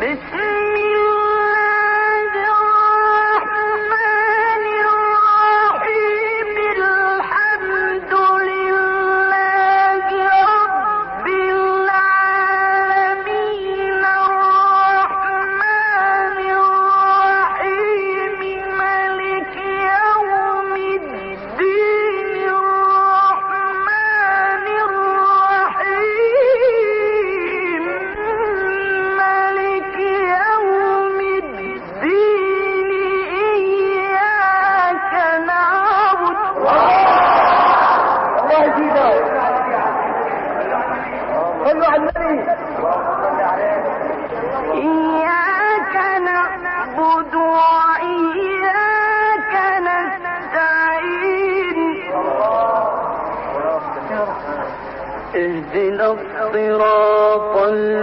اهدنا الصراط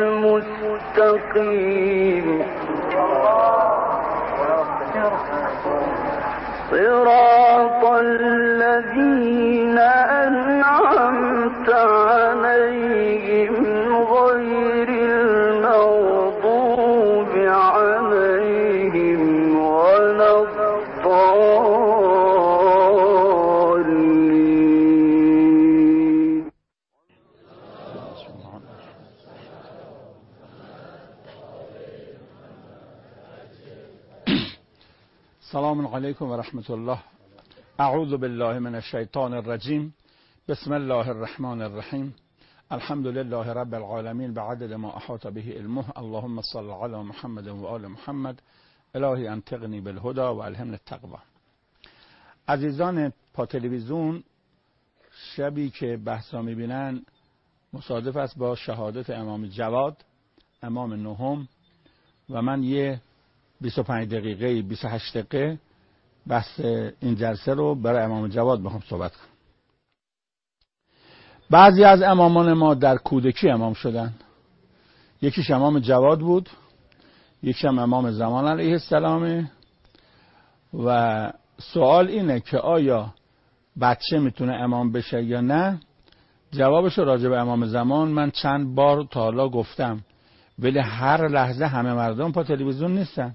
المستقيم صراط الذين أنعمت عليهم غير المغضوب عليهم ولا الضالين. السلام علیکم و رحمت الله. اعوذ بالله من الشیطان الرجیم. بسم الله الرحمن الرحیم. الحمد لله رب العالمین بعدد ما احاط به علمه. اللهم صل علی محمد و آل محمد. الهی انطقنی بالهدى و الهمنی التقوی. عزیزان پا تلویزیون، شبی که بحثا میبینن مصادف است با شهادت امام جواد، امام نهم، و من یه 25 دقیقه 28 دقیقه بحث این جلسه رو برای امام جواد میخوام صحبت کنم. بعضی از امامان ما در کودکی امام شدن. یکیش امام جواد بود، یکیش هم امام زمان علیه السلامه. و سوال اینه که آیا بچه میتونه امام بشه یا نه؟ جوابش رو راجع به امام زمان من چند بار تا حالا گفتم، ولی هر لحظه همه مردم پا تلویزیون نیستن،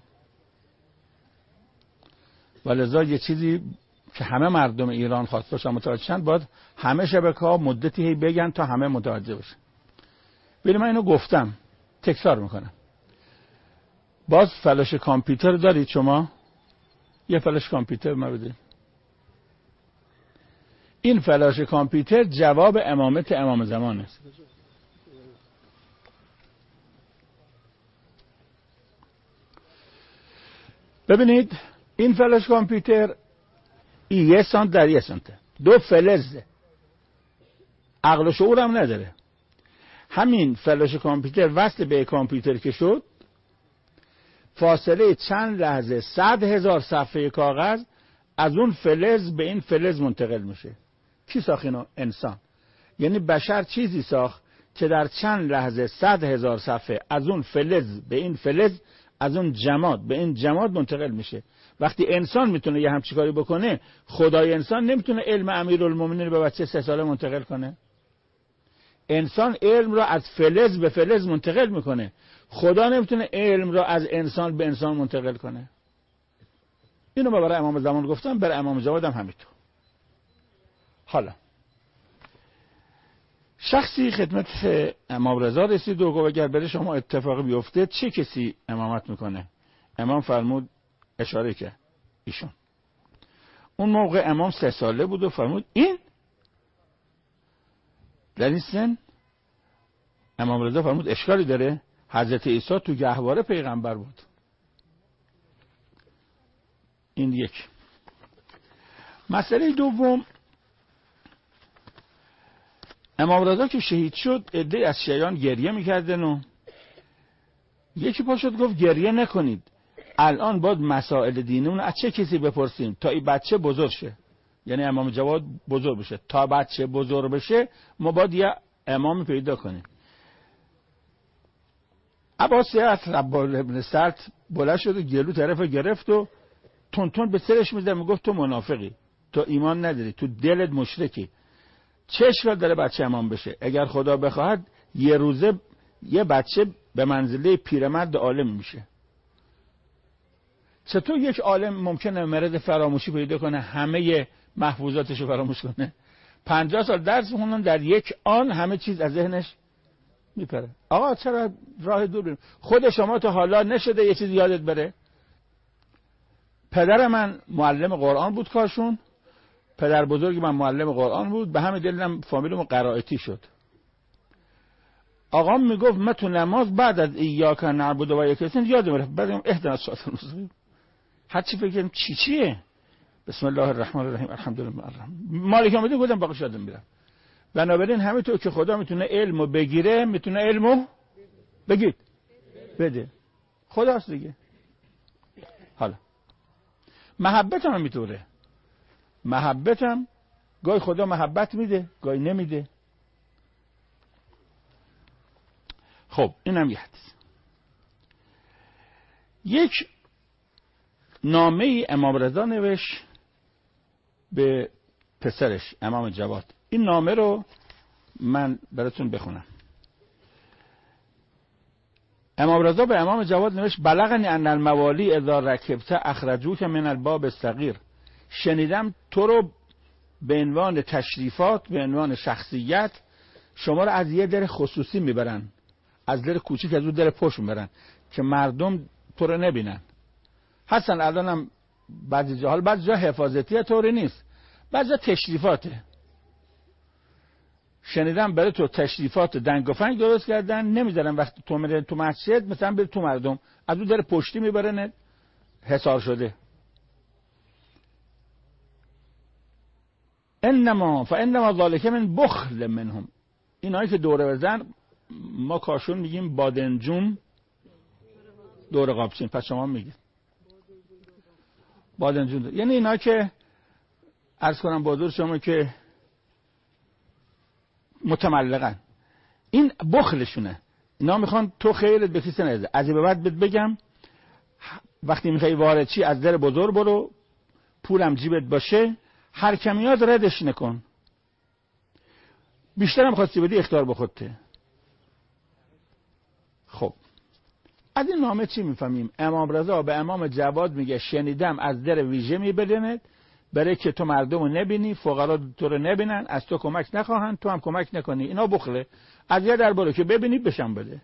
ولذا یه چیزی که همه مردم ایران خواست باشن متوجه شن باید همه شبکه‌ها مدتی بگن تا همه متوجه بشن. ولی من اینو گفتم، تکرار میکنم. باز فلاش کامپیوتر دارید شما؟ یه فلاش کامپیوتر ما بدید. این فلاش کامپیوتر جواب امامت امام زمان است. ببینید این فلاش کامپیوتر یه سانت در یه سانته، 2 فلزه، عقل و شعور هم نداره. همین فلاش کامپیوتر وصل به کامپیوتر که شد، فاصله چند لحظه 100,000 صفحه کاغذ از اون فلز به این فلز منتقل میشه. کی ساخت اینو؟ انسان. یعنی بشر چیزی ساخت که در چند لحظه 100,000 صفحه از اون فلز به این فلز، از اون جماد به این جماد منتقل میشه. وقتی انسان میتونه یه همچین کاری بکنه، خدای انسان نمیتونه علم امیرالمومنین به بچه 3 ساله منتقل کنه؟ انسان علم را از فلز به فلز منتقل میکنه، خدا نمیتونه علم را از انسان به انسان منتقل کنه. اینو من برای امام زمان گفتم، برای امام جواد هم همینطور. حالا شخصی خدمت امام رضا رسید و گفت اگر بره شما اتفاقی بیفته چه کسی امامت میکنه؟ امام فرمود، اشاره که ایشون. اون موقع امام 3 ساله بود و فرمود این در این سن؟ امام رضا فرمود اشکالی داره؟ حضرت عیسی تو گهواره پیغمبر بود. این یک. مسئله دوم، امام رضا که شهید شد عده‌ای از شیعیان گریه میکردن و یکی پا شد گفت گریه نکنید، الان باید مسائل دینمون از چه کسی بپرسیم تا این بچه بزرگ شه. یعنی امام جواد بزرگ بشه، تا بچه بزرگ بشه ما باید یه امام پیدا کنیم. عباسی از ربال ابن سلط بلند شد و گلو طرف گرفت و تون به سرش میزد، میگفت تو منافقی، تو ایمان نداری، تو دلت مشرکی، چه اشکال داره بچه امام بشه؟ اگر خدا بخواهد یه روزه یه بچه به منزله پیرمرد عالم میشه. چطور یک عالم ممکنه مرض فراموشی پیدا کنه، همه محفوظاتشو فراموش کنه؟ 50 سال درس میخونن، در یک آن همه چیز از ذهنش میپره. آقا چرا راه دور بریم؟ خود شما تا حالا نشده یه چیز یادت بره؟ پدر من معلم قرآن بود کاشون، پدر بزرگ من معلم قرآن بود، به همه دلیلم فامیلمون قرائتی شد. آقام میگفت من تو نماز بعد از ایاک نعبد و ایاک نستعین یادم رفت، بعدم اهدنا الصراط المستقیم، هر چی فکر کنم چیه؟ بسم الله الرحمن الرحیم الحمدلله مالک یوم الدین گفتم باقیش یادم میره. بنابراین همینطور که خدا میتونه علمو بگیره، میتونه علمو بده. خداست دیگه. حالا محبتم هم میطوره. محبتم گاهی خدا محبت میده، گاهی نمیده. خب اینم یه حدیث. یک نامه امام رضا نوشت به پسرش امام جواد. این نامه رو من براتون بخونم. امام رضا به امام جواد نوشت بلغنی ان الموالی اذا رکبت اخرجوک من الباب الصغیر. شنیدم تو رو به عنوان تشریفات، به عنوان شخصیت، شما رو از یه در خصوصی میبرن، از در کوچیک از اون در پشت میبرن که مردم تو رو نبینن. حسن الانم بعضی جا حفاظتیه، طوری نیست، بعضی جا تشریفاته. شنیدم برای تو تشریفات دنگ و فنگ درست کردن، نمیذارن وقتی تو میره تو مسجد مثلا بری تو مردم، از اون در پشتی میبرن حصار شده. فانما ذالک من بخل منهم. اینایی که دوره بزن، ما کاشون میگیم بادنجون دوره قابچین، پس شما میگید بادنجون، یعنی اینا که عرض کنم بازور شما که متملقن، این بخلشونه. اینا میخوان تو خیرت به کسی نده. از این به بعد بگم وقتی میخوای وارد چی از در بزرگ برو، پولم جیبت باشه، هر کمیاد ردش نکن. بیشترم خواستی بدی اختیار به خودته. خب از این نامه چی میفهمیم؟ امام رضا به امام جواد میگه شنیدم از در ویژه میبرنت برای که تو مردم رو نبینی، فقرا تو رو نبینن، از تو کمک نخواهن، تو هم کمک نکنی. اینا بخله. از یه در برو که ببینی بشم بده.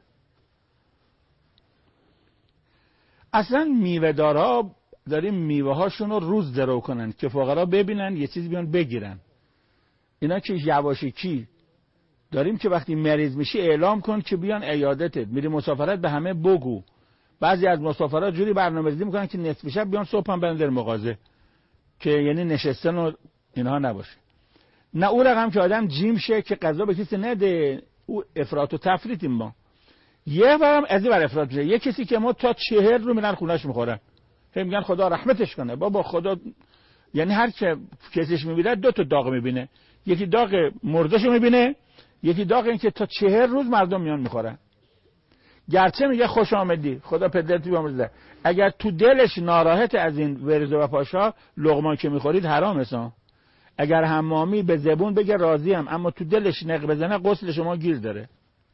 اصلا میوه دارا داریم میوه هاشون رو روز درو کنن که فقرا ببینن، یه چیز بیان بگیرن. اینا که یواشکی داریم که وقتی مریض میشی اعلام کن که بیان عیادتت، میری مسافرت به همه بگو. بعضی از مسافرات جوری برنامه‌ریزی میکنن که نصف شب بیان صبح هم برن در مغازه، که یعنی نشستن و اینها نباشه. نه اون رقم که آدم جیم شه که غذا به کسی نده، او افراط و تفریطیم ما. یه بارم از این بر افراط میشه. یه کسی که ما تا 40 رو میرن خونه‌اش میخورن، هم میگن خدا رحمتش کنه. بابا خدا یعنی هر که کسیش میبینه دو تا داغ میبینه، یکی داغ مردهشو میبینه، یکی داغ این که تا 40 روز مردم میان میخورن. گرچه میگه خوش آمدی، خدا پدرت بیامرزه، اگر تو دلش ناراحت از این ورزه و پاشا، لقمان که میخورید حرام هستن. اگر حمامی به زبون بگه راضیم، اما تو دلش نق بزنه، غسل شما گیر داره.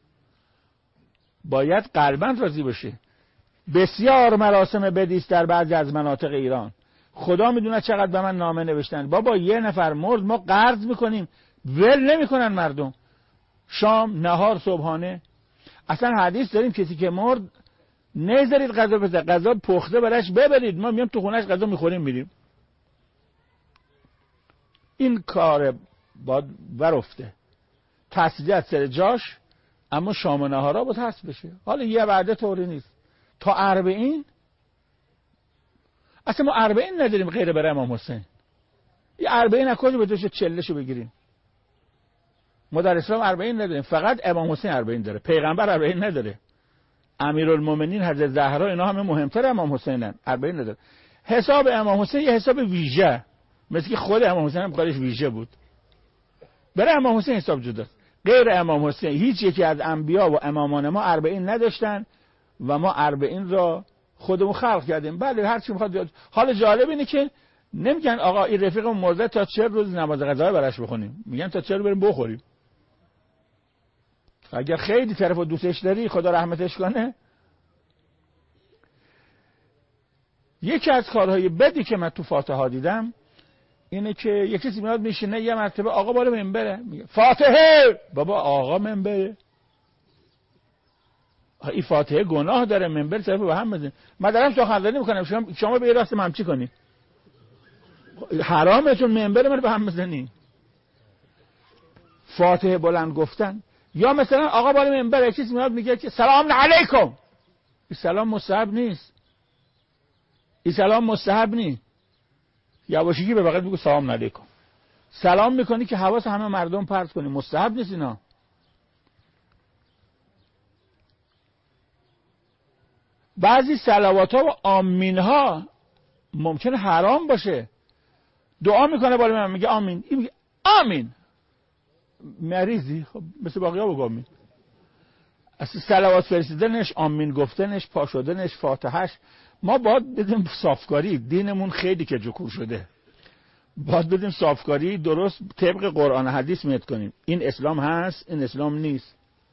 باید قلباً راضی بشه. بسیار مراسم بدیست در بعضی از مناطق ایران. خدا میدونه چقدر به من نامه نوشتن. بابا یه نفر مرد ما قرض میکنیم، ول نمیکنن مردم. شام، نهار، صبحانه. اصلا حدیث داریم کسی که مرد نذارید غذا بزنه، غذا پخته براش ببرید، ما میام تو خونهش غذا میخوریم میریم. این کار باید ورفته، تسلیت سر جاش، اما شام و نهارا باید هست بشه. حالا یه وعده طوری نیست. تا 40 اصلا ما 40 نداریم غیر برای امام حسین. یه 40 نکنی به توش 40شو بگیریم. ما در اسلام 40 نداریم، فقط امام حسین 40 داره. پیغمبر 40 نداره. امیرالمومنین حضرت زهرا اینا همه مهمتر امام حسینن، 40 نداره. حساب امام حسین یه حساب ویژه، مثل که خود امام حسین هم کارش ویژه بود. برای امام حسین حساب جداست. غیر امام حسین هیچ یکی از انبیا و امامان ما 40 نداشتن و ما 40 را خودمون خلق کردیم. بله هر چی میخواد. حال جالب اینه که نمیگن آقا این رفیقم مرده تا 40 روز نماز قضا براش بخونیم، میگن تا 40 بریم بخوریم. اگر خیلی طرفو دوستش داری خدا رحمتش کنه. یکی از کارهای بدی که من تو فاتحه دیدم اینه که یک کسی میاد میشینه یه مرتبه آقا بالا منبره میگه فاتحه. بابا آقا منبره، این فاتحه گناه داره، منبر طرف به هم بزنه. من دارم سخنرانی میکنم شما به راست من چی کنی؟ حرامه، چون منبر من به هم بزنی. فاتحه بلند گفتن. یا مثلا آقا بالا منبر یک کسی میاد میگه که سلام علیکم. این سلام مستحب نیست، این سلام مستحب نیست. یواشکی به بغل بگو سلام علیکم. سلام میکنی که حواس همه مردم پرت کنی، مستحب نیست اینا. بعضی صلوات ها و آمین ها ممکنه حرام باشه. دعا میکنه بالا من میگه آمین، این میگه آمین. مریضی؟ خب مثل باقی ها بگو آمین. اصلا صلوات فرستیدنش، آمین گفتنش، پا شدنش، فاتحهش، ما باید بدیم صافکاری. دینمون خیلی که جکور شده، باید بدیم صافکاری درست طبق قرآن حدیث میت کنیم. این اسلام هست، این اسلام نیست.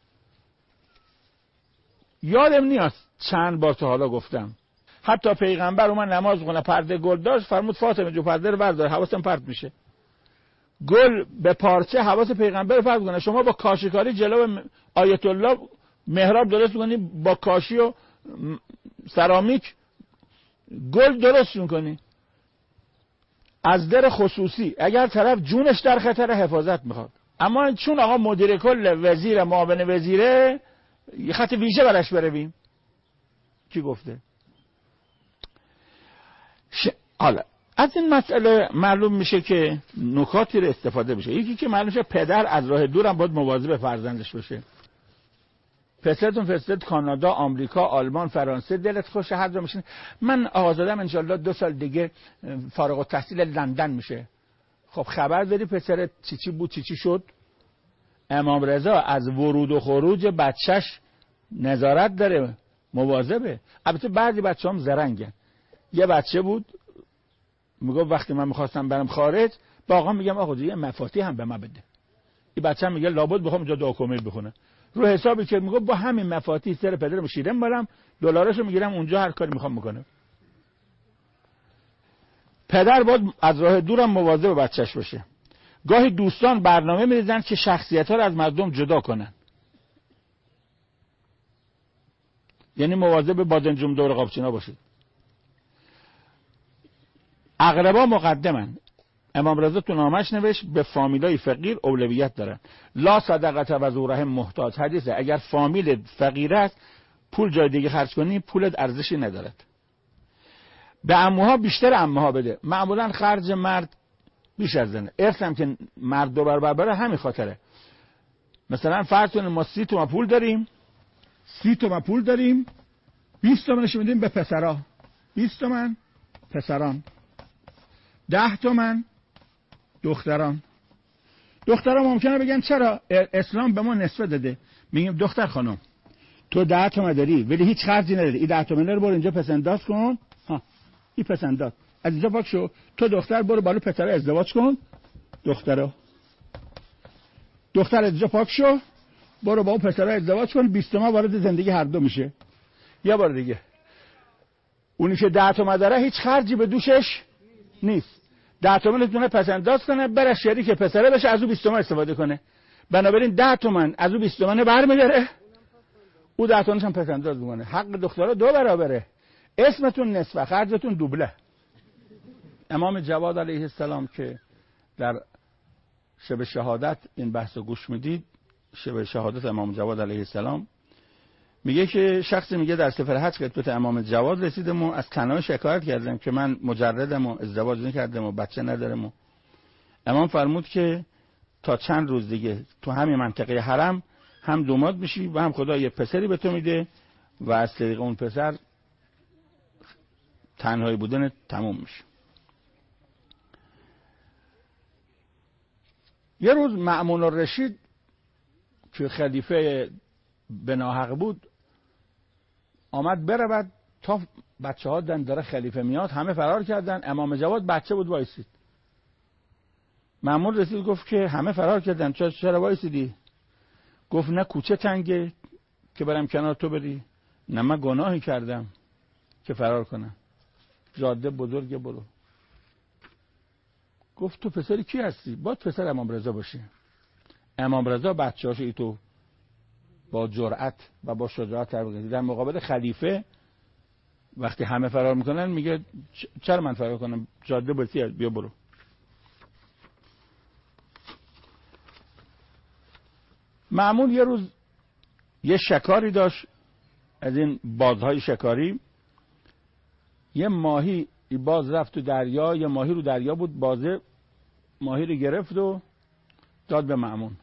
یادم نیاد چند بار تا حالا گفتم، حتی پیغمبر اومد نماز خونه پرده گل داشت، فرمود فاطمه جو پرده رو بردار، حواسم پرت میشه. گل به پارچه حواس پیغمبر رو پرت کنه. شما با کاشیکاری جلو آیت الله محراب درست میکنی، با کاشی و سرامیک گل درست میکنی از در خصوصی. اگر طرف جونش در خطر حفاظت میخواد. اما چون آقا مدیر کل، وزیر، معاون وزیره، یه خط ویژه براش برویم. کی گفته؟ حالا از این مسئله معلوم میشه که نکاتی رو استفاده بشه. یکی که معلوم میشه پدر از راه دور هم باید مواظب فرزندش باشه. پسرتون فرستاد کانادا، آمریکا، آلمان، فرانسه، دلت خوشه هر جا میشین. من آزادم انشالله 2 سال دیگه فارغ التحصیل لندن میشه. خب خبر داری پسرت چی بود، چی شد؟ امام رضا از ورود و خروج بچهش نظارت داره، مواظبه. البته بعضی بچه‌ام زرنگن. یه بچه بود میگه وقتی من میخواستم برم خارج با آقا میگم آقا یه مفاتیح هم به من بده. این بچه میگه لابد بخوام اینجا داکومنت بخونه. رو حسابی که میگه با همین مفاتیح سر پدرم شیرم برم، دلارشو میگیرم اونجا هر کاری میخوام میکنه. پدر باید از راه دورم مواظب بچهش باشه. گاهی دوستان برنامه میریزن که شخصیت‌ها رو از مردم جدا کنن. یعنی مواظب بادنجون دور قابچینا باشید. اقربا مقدمن. امام رضا تو نامش نوشت به فامیلای فقیر اولویت دارن. لا صدقه و ذو رحم محتاج. حدیثه اگر فامیل فقیر است پول جای دیگه خرج کنی پولت ارزشی ندارد. به عموها بیشتر عموها بده. معمولا خرج مرد بیش از زنه. ارث هم که مرد 2 برابر بره همین خاطره. مثلا فرض کنید ما 30 تومن پول داریم، 30 تومن پول داریم، 20 تومنش میدیم به پسرا، 20 تومن پسران، 10 تومن دختران. دختران ممکنه بگن چرا اسلام به ما نصفه داده؟ میگیم دختر خانم تو 10 تومن داری ولی هیچ خرجی نداری، این 10 تومن رو برو اینجا پسنداز کن، ها این پسنداز از اینجا پاک شو. تو دختر برو بالا پسر ازدواج کن، دختر از اینجا پاک شو برو با اون پسر ازدواج کن، 20 تومن وارد زندگی هر دو میشه. یه بار دیگه اونی که 10 تومن داره هیچ خرجی به دوشش نیست، 10 تومن تونه پسنداز کنه بره شریک پسره بشه از اون 20 تومن استفاده کنه. بنابراین 10 تومن از اون 20 تومن برمی‌داره، او 10 تومنش هم پسنداز می‌کنه. حق دخترها 2 برابره، اسمتون نصفه خرجتون دوبله. امام جواد علیه السلام که در شب شهادت این بحثو گوش میدید، شب شهادت امام جواد علیه السلام، میگه که شخصی میگه در سفر حج خدمت امام جواد رسیدم و از تنها شکایت کردم که من مجردم و ازدواج نکردم و بچه ندارم و امام فرمود که تا چند روز دیگه تو همین منطقه حرم هم دوماد میشی و هم خدا یه پسری به تو میده و از طریق اون پسر تنهایی بودن تموم میشه. یه روز مأمون الرشید که خلیفه به ناحق بود آمد برود تا بچه ها دن داره خلیفه میاد، همه فرار کردن، امام جواد بچه بود وایسید. مأمون رسید گفت که همه فرار کردن چرا وایسیدی؟ گفت نه کوچه تنگه که برم کنار تو بری، نه من گناهی کردم که فرار کنم، جاده بزرگه برو. گفت تو پسری کی هستی؟ باید پسر امام رضا باشی. امام رضا بچه‌هاش ای تو با جرأت و با شجاعت در مقابل خلیفه وقتی همه فرار میکنن میگه چرا من فرار کنم؟ جاده بزرگه، بیا برو. مأمون یه روز یه شکاری داشت از این بازهای شکاری، یه ماهی باز رفت تو دریا، یه ماهی رو دریا بود، بازه ماهی رو گرفت و داد به مأمون.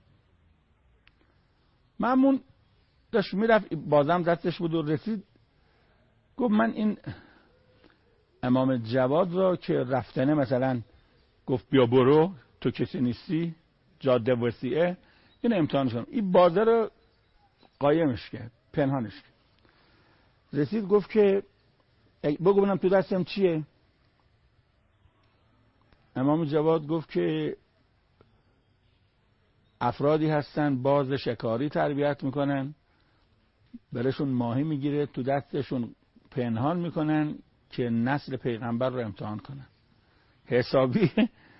مأمون داشت میرفت، بازم دستش بود و رسید، گفت من این امام جواد را که رفتنه مثلا گفت بیا برو تو کسی نیستی، جاده وسیعه، این امتحانش کنم. این بازه رو قایمش کرد، پنهانش کرد. رسید گفت که بگو ببینم تو دستم چیه؟ امام جواد گفت که افرادی هستن باز شکاری تربیت میکنن، برشون ماهی میگیره، تو دستشون پنهان میکنن که نسل پیغمبر رو امتحان کنن. حسابی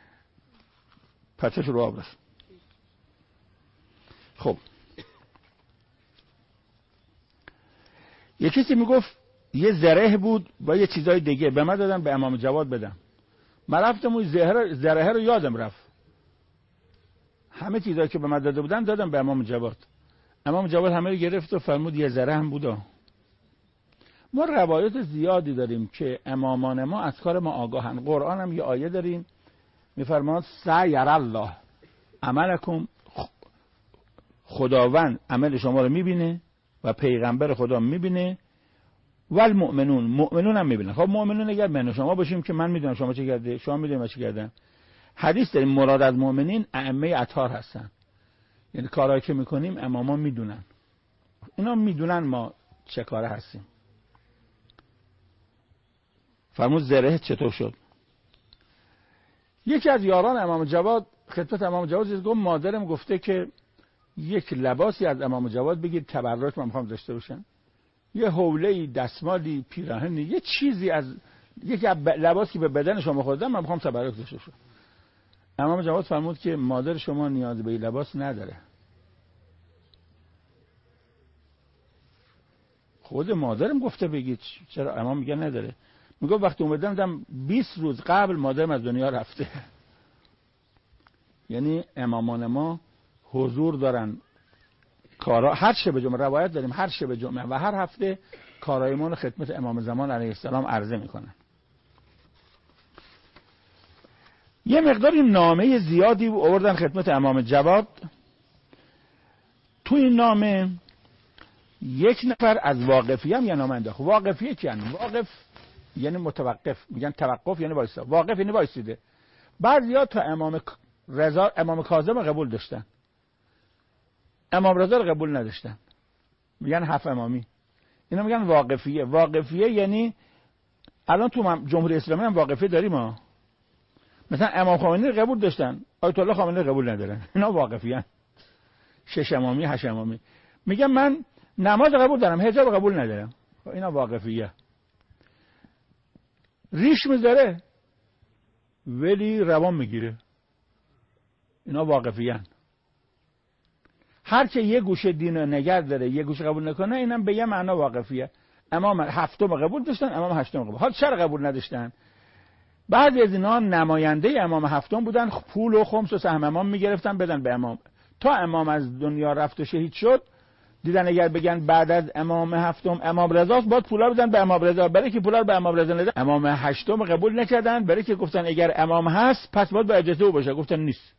پتش رو آب رسون. خب یه کسی میگفت یه زره بود و یه چیزای دیگه به من دادن به امام جواد بدم. من رفتم اون زره رو یادم رفت، همه چیزایی که به من داده بودن دادم به امام جواد. امام جواد همه رو گرفت و فرمود یه ذره هم بودا. ما روایت زیادی داریم که امامان ما از کار ما آگاهن. قرآن هم یه آیه داریم میفرماد سیر الله عملکم، خداوند عمل شما رو میبینه و پیغمبر خدا میبینه و المؤمنون، مؤمنون هم میبینن. خب مؤمنون اگر من شما باشیم که من میدونم شما چه کرده، شما میدونید من چه کردم. حدیث داریم مراد از مؤمنین ائمه اطهار هستن، یعنی کارهایی که میکنیم امامان میدونن، اینا میدونن ما چه کاره هستیم. فرمود زره چطور شد؟ یکی از یاران امام جواد خدمت امام جواد گفت مادرم گفته که یک لباسی از امام جواد بگیر تبرک من میخوام داشته باشم، یه حوله‌ای، دستمالی، پیراهنی، یه چیزی از یکی از لباسی به بدن شما خوردم من میخوام تبرک داشته باشم. امام جواد فرمود که مادر شما نیاز به این لباس نداره. خود مادرم گفته بگید، چرا امام میگه نداره؟ میگه وقتی اومدم دیدم 20 روز قبل مادرم از دنیا رفته. یعنی امامان ما حضور دارن، کارا هر شب جمعه روایت داریم، هر شب جمعه و هر هفته کارای ما رو خدمت امام زمان علیه السلام عرضه میکنن. یه مقداری نامه زیادی آوردن خدمت امام جواد. تو این نامه یک نفر از واقفی هم یه نامه انداخت. واقفیه کیان؟ واقف یعنی متوقف، میگن توقف یعنی وایسا، واقف یعنی وایسیده. بعضیا تا امام رضا، امام کاظم قبول داشتن، امام رضا رو قبول نداشتن، میگن هفت امامی. اینا میگن واقفیه. واقفیه یعنی الان تو جمهوری اسلامی هم واقفیه داریم ها. مثلا امام خمینی رو قبول داشتن، آیت الله خامنه‌ای رو قبول ندارن، اینا واقفیان. 6 امامی 8 امامی. میگن من نماز قبول دارم، حجاب قبول ندارم، اینا واقفیه. ریش میذاره ولی روان میگیره، اینا واقفیان. هر که یه گوشه دین رو نگه داره یه گوشه قبول نکنه اینم به یه معنا واقفیه. امام هفتم قبول داشتن، امام هشتم قبول. حالا چرا قبول نداشتن؟ بعضی از اینا نماینده امام هفتم بودن، پول و خمس و سهم امام میگرفتن بدن به امام. تا امام از دنیا رفت و شهید شد دیدن اگر بگن بعد از امام هفتم امام رضاست باید پولا بدن به امام رضا، برای که پولا رو به امام رضا ندن. امام هشتم قبول نکردن، برای که گفتن اگر امام هست پس باید به اجازه او باشه، گفتن نیست.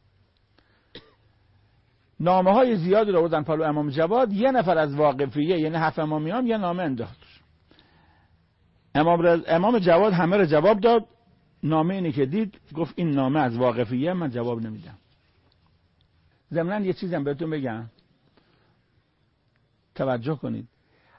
نامه های زیادی رو بردن پلو امام جواد. یه نفر از واقفیه یعنی هفت امامیان یه نامه انداخت. امام جواد همه رو جواب داد. نامه اینی که دید گفت این نامه از واقفیه، من جواب نمیدم. ضمناً یه چیزم بهتون بگم، توجه کنید.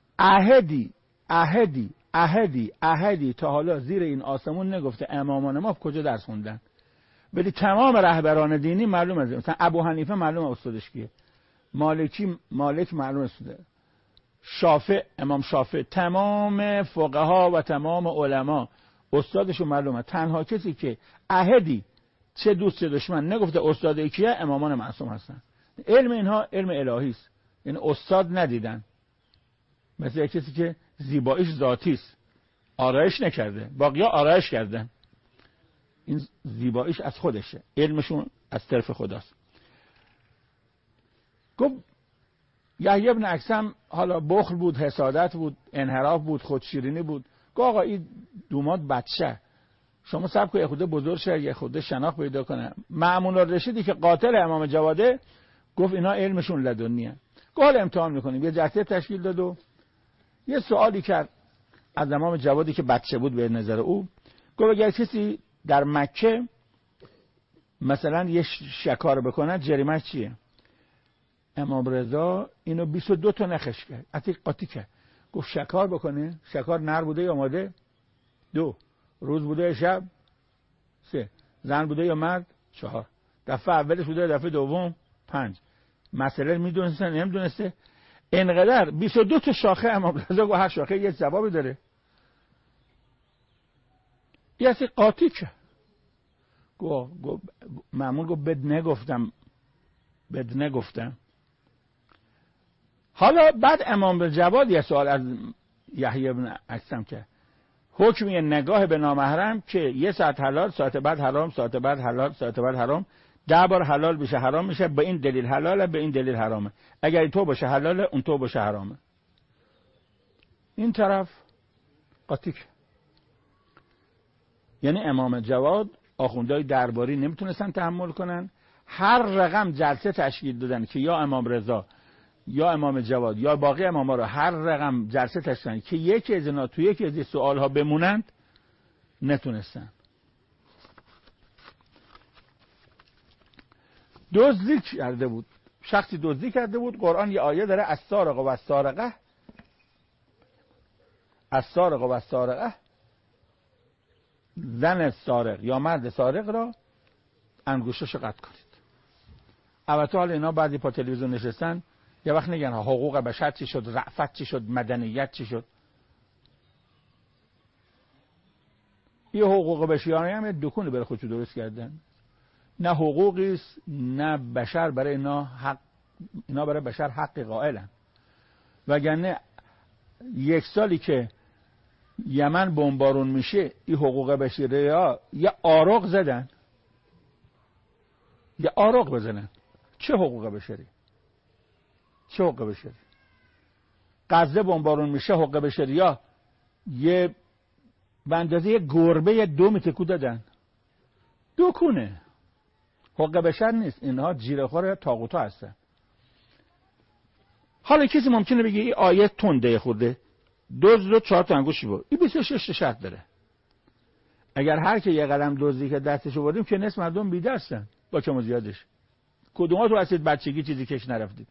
احدی تا حالا زیر این آسمون نگفته امامان ما کجا درس خوندن، ولی تمام رهبران دینی معلوم است. مثلا ابو حنیفه معلومه استادش کیه، مالک معلوم شده، شافع، امام شافع، تمام فقها و تمام علما استادشون معلومه. تنها کسی که عهدی چه دوست چه دشمن نگفته استاد کیه، امامان معصوم هستن. علم اینها علم الهی است، یعنی استاد ندیدن. مثل کسی که زیباییش ذاتی است، آرایش نکرده، باقیا آرایش کردن. این زیباییش از خودشه، علمشون از طرف خداست. گفت یحیی بن اکثم حالا بخل بود، حسادت بود، انحراف بود، خودشیرینی بود. گفت آقا این دومات بچه، شما صبر کنید خود بزرگ شه، یه خود شناخت پیدا کنه. مأمون الرشیدی که قاتل امام جواده گفت اینا علمشون لدنیه. گفت حالا امتحان میکنیم. یه جلسه تشکیل داد و یه سوالی کرد از امام جوادی که بچه بود به نظر او. گفت اگر کسی در مکه مثلا یه شکار بکنه جریمه چیه؟ امام رضا اینو 22 تا نخش کرد، عتیق قاطی کرد. گفت شکار بکنه، شکار نر بوده یا ماده؟ 2 روز بوده یا شب؟ 3 زن بوده یا مرد؟ 4 دفعه اولش بوده دفعه دوم؟ 5 مسئله میدونسته نمیدونسته؟ اینقدر 22 تا شاخه امام رضا گفت هر شاخه یه جوابی داره. یه عتیق قاطی کرد. گفت معمول گفت بد نگفتم. حالا بعد امام جواد یه سوال از یحیی بن اکثم کرد، حکم یه نگاه به نامحرم که یه ساعت حلال، ساعت بعد حرام، ساعت بعد حلال، ساعت بعد حرام، 10 بار حلال بشه حرام میشه، به این دلیل حلاله، به این دلیل حرامه، اگر تو باشه حلاله اون تو باشه حرامه. این طرف قاطی. یعنی امام جواد آخوندهای درباری نمیتونستن تحمل کنن. هر رقم جلسه تشکیل دادن که یا امام رضا یا امام جواد یا باقی اماما رو هر رقم جلسه تشکیل دادن که یکی از اینا تو یکی از این سوالها بمونند، نتونستن. دزدی کرده بود، شخصی دزدی کرده بود. قرآن یه آیه داره السارق و السارقه، السارق و السارقه، زن سارق یا مرد سارق را انگشتش قطع کنید. البته حالا اینا بعضی پا تلویزیون نشستن یه وقت نگن حقوق بشر چی شد، رأفت چی شد، مدنیت چی شد. یه حقوق بشریانه هم یه دکونی برای خودشو درست کردن. نه حقوقی است نه بشر برای اینا حق، اینا برای بشر حق قائلن. وگرنه یک سالی که یمن بمبارون میشه این حقوق بشری ها یه آرق زدن، یه آرق بزنن. چه حقوق بشری؟ چه حقوق بشری؟ غزه بمبارون میشه حقوق بشری ها یه به اندازه یه گربه 2 متر دادن. دکونه حقوق بشر نیست، اینها جیره‌خوار طاغوتا هستن. حالا کسی ممکنه بگه این آیه تنده خورده، دزد 4 تا انگشت بود، این 26 شرط داره. اگر هر که یه قلم دزدی که دستشو بردیم که نصف مردم بی‌درد هستن با کم و زیادش. کدوماتون هستید بچگی چیزی کش نرفتید؟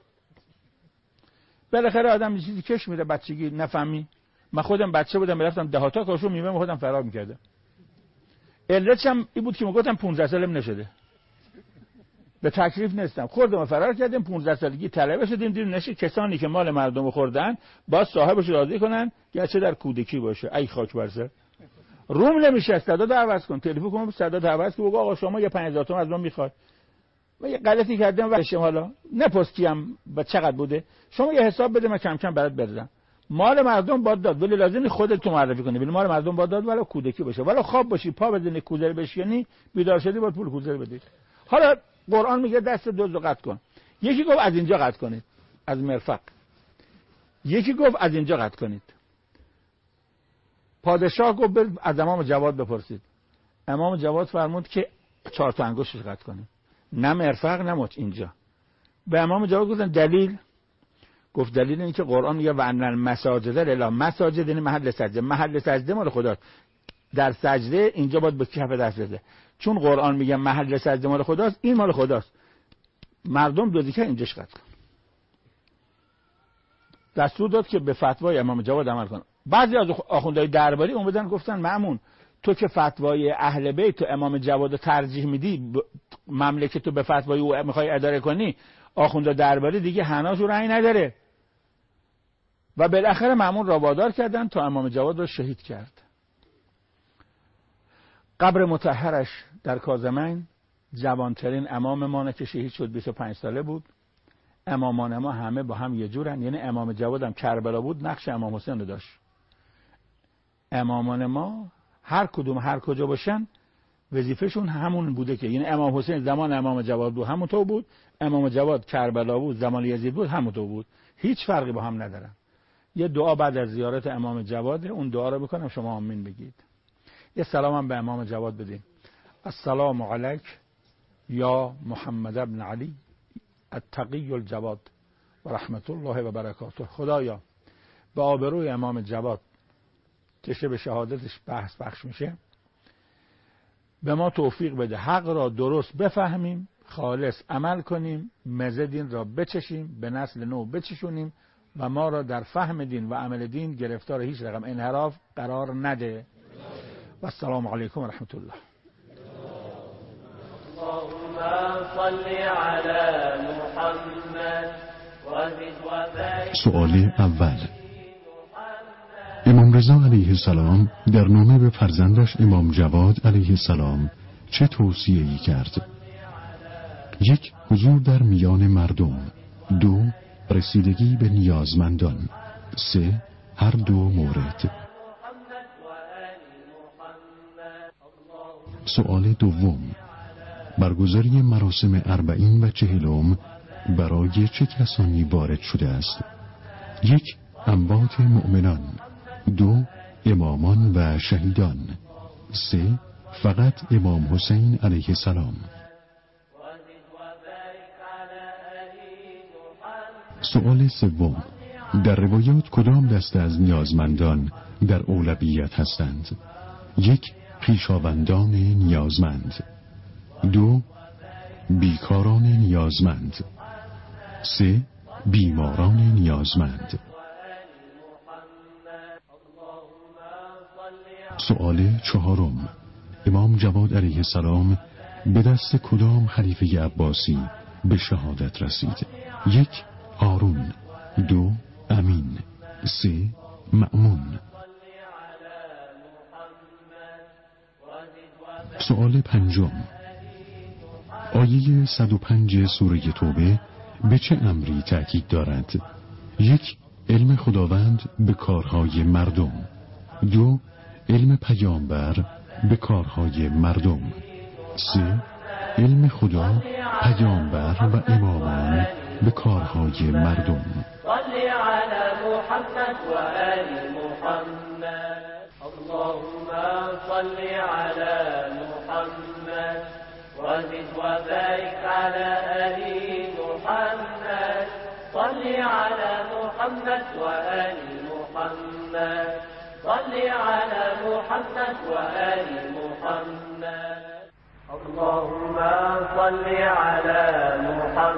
بالاخره آدم چیزی کش میره بچگی نفهمی. من خودم بچه بودم میرفتم دهاتا کاشو میوه خودم فرار میکردم. علتش هم این بود که میگفتم 15 سالم نشده، به تکلیف نیستم، خوردم فرار کردیم. 15 سالگی طلبه شدیم، دیدیم نشه کسانی که مال مردم خوردن باز صاحبش راضی کنن گرچه در کودکی باشه. ای خاک بر سر روم نمیشه. صداد عوض کن، تلفن کن صداد عوض که بگو آقا شما یه 5000 تومان از من میخواد و یه غلطی کردم و حالا نپستیم با چقدر بوده، شما یه حساب بده من کم کم برات بردم. مال مردم باد داد، ولی لازم خودت تو معرفی کنی. ولی مال مردم باد داد ولی کودکی باشه، ولی خواب باشی پا بزنی کوزه بشکنی، بیدار شدی با پول کوزه بدی. حالا قرآن میگه دست دزد قطع کن. یکی گفت از اینجا قطع کنید، از مرفق. یکی گفت از اینجا قطع کنید. پادشاه گفت از امام جواد بپرسید. امام جواد فرمود که 4 تا انگشتش قطع کنید، نه مرفق نه مچ اینجا. به امام جواد گفتن دلیل؟ گفت دلیل اینه که قرآن میگه وان المساجد لله، مساجد یعنی محل سجده، محل سجده مال خداست. در سجده اینجا باید به کف دست بزنه، چون قرآن میگه محل سجده مال خداست، این مال خداست. مردم دزدی که اینجاش قطع کن. دستور داد که به فتوای امام جواد عمل کن. بعضی از آخوندهای درباری اومدن گفتن مأمون تو که فتوای اهل بیت و امام جواد ترجیح میدی، مملکت تو به فتوای او میخوای اداره کنی، آخونده درباری دیگه حناشو رأی نداره و بالاخره مأمون را وادار کردن تا امام جواد را شهید کرد. قبر مطهرش در کاظمین جوانترین امام ما که شهید شد 25 ساله بود. امامان ما همه با هم یه جورن، یعنی امام جواد هم کربلا بود نقش امام حسین رو داشت. امامان ما هر کدوم هر کجا باشن وظیفهشون همون بوده که، یعنی امام حسین زمان امام جواد بود همونطور بود، امام جواد کربلا بود زمان یزید بود همونطور بود، هیچ فرقی با هم ندارن. یه دعا بعد از زیارت امام جواد، اون دعا رو بکنم شما آمین بگید. یه سلام هم به امام جواد بدیم. السلام علیک یا محمد ابن علی التقی الجواد و رحمت الله و برکاته. خدایا به آبروی امام جواد که شب شهادتش بحث بخش میشه به ما توفیق بده حق را درست بفهمیم، خالص عمل کنیم، مزه دین را بچشیم، به نسل نو بچشونیم و ما را در فهم دین و عمل دین گرفتار هیچ رقم انحراف قرار نده. و السلام علیکم و رحمت الله. اللهم صل على محمد وزد وبارك. سوال اول: امام رضا علیه السلام در نامه به فرزندش امام جواد علیه السلام چه توصیه‌ای کرد؟ 1. حضور در میان مردم. 2. رسیدگی به نیازمندان. 3. هر دو مورد. سوال دوم: برگزاری مراسم 40 و 40 برای چه کسانی وارد شده است؟ 1. اموات مؤمنان. 2. امامان و شهیدان. 3. فقط امام حسین علیه السلام. سوال سوم: در روایات کدام دسته از نیازمندان در اولویت هستند؟ 1. خویشاوندان نیازمند. 2. بیکاران نیازمند. 3. بیماران نیازمند. سوال چهارم: امام جواد علیه السلام به دست کدام خلیفه عباسی به شهادت رسید؟ 1. هارون. 2. امین. 3. مأمون. سوال پنجم: آیه 105 سوره توبه به چه امری تأکید دارد؟ 1. علم خداوند به کارهای مردم. 2. علم پیامبر به کارهای مردم. 3. علم خدا، پیامبر و امامان به کارهای مردم. صل على محمد و آل محمد. اللهم صل على محمد وزد وبارك على آل محمد. صل على محمد و آل محمد. صل على محمد و آل محمد. اللهم صل على محمد.